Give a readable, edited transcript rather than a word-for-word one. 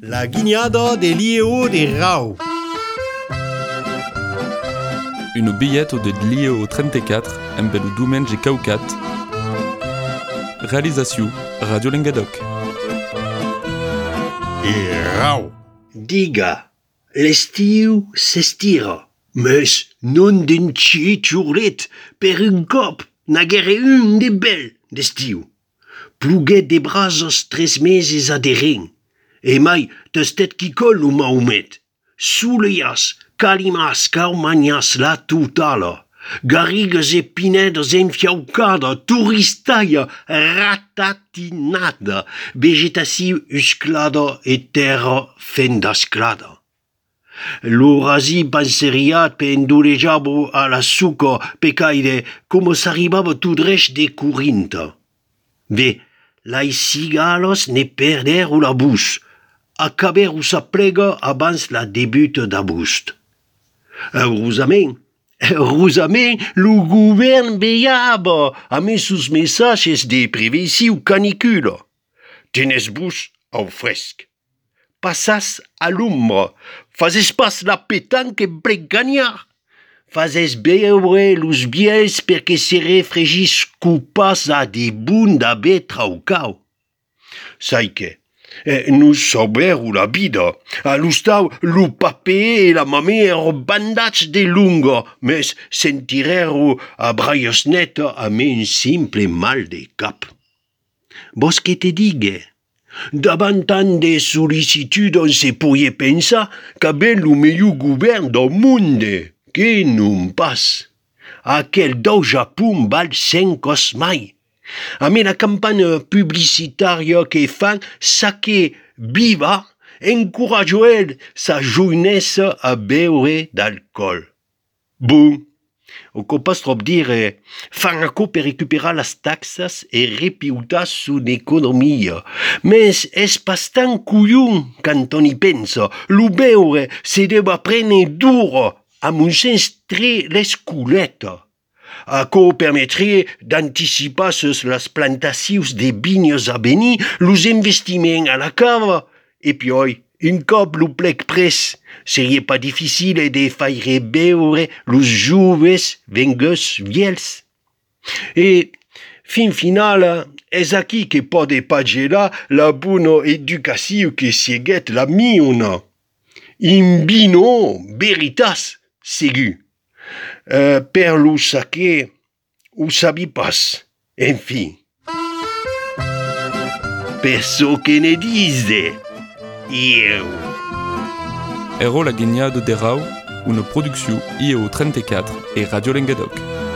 La guignada de Lieo de Rau. Une billette de Lieo 34, un bel diumenge caucat. Réalisation Radio Languedoc. Et Rau. Diga, l'estiu s'estira, mais non d'un xurret per un cop, n'aguerre un de bel d'estiu. Pluguet de brasos 3 meses adherent, e mai testet qui col o Mahomet. Souleias, calimas, caumanias la tutala, garrigues e pinedes enfiaucada, turistaia, ratatinada, vegetació usclada e terra fendasclada. L'orasi panseriat pe endurejabo a la suca pe caire, como s'arribava tout drech de Corinta. Ve, lai cigalos ne perderu la bus, acaberu sa plega abans la debut d'agost. Heureusament, lo govern veiava a mesos messages de prevenció canicula. Tenez-vos au fresc. Passas a l'ombra, fazes pas la petanque breganyar. Fazes beure los biels perquè se refregis cupas a de bun d'haver traucau. Sai que, nous sauberu la vida. A l'ustau, lo paper e la mamère bandats de lunga, mes sentireru a braios neta a me un simple mal de cap. Vos que te digue? Davant tant de sol·licituds on se poie pensar qu'avem lo millor govern del monde. Que non pas. Aquel del Japó val 100 cos mai. A mi la campanya publicitària que fan sa que viva encoratja el sa joinesa a beure d'alcool. Bon, o que pas trop dire, fan aquò per recuperar las taxas e repiutar son economia. Mes és bastant collon quand on y pensa. Lo beure se deu aprendre dur, a mon sens tre l'escoleta. Aquò permetria d'anticipar les plantacions de vignes a venir, los investiments a la cava, e puis, un cop lo plec pres, seria pas difficile de faire beure los joves vengues viels. E, fin final, és aquí que pode pagelar la bona educació que seguet la miona. In vino, veritas, segur. Per lo saquer, ho sabi pas. Enfim. Per so que ne dise. Eu. Ero la guignade de Rau, une production IEO 34 et Radio Languedoc.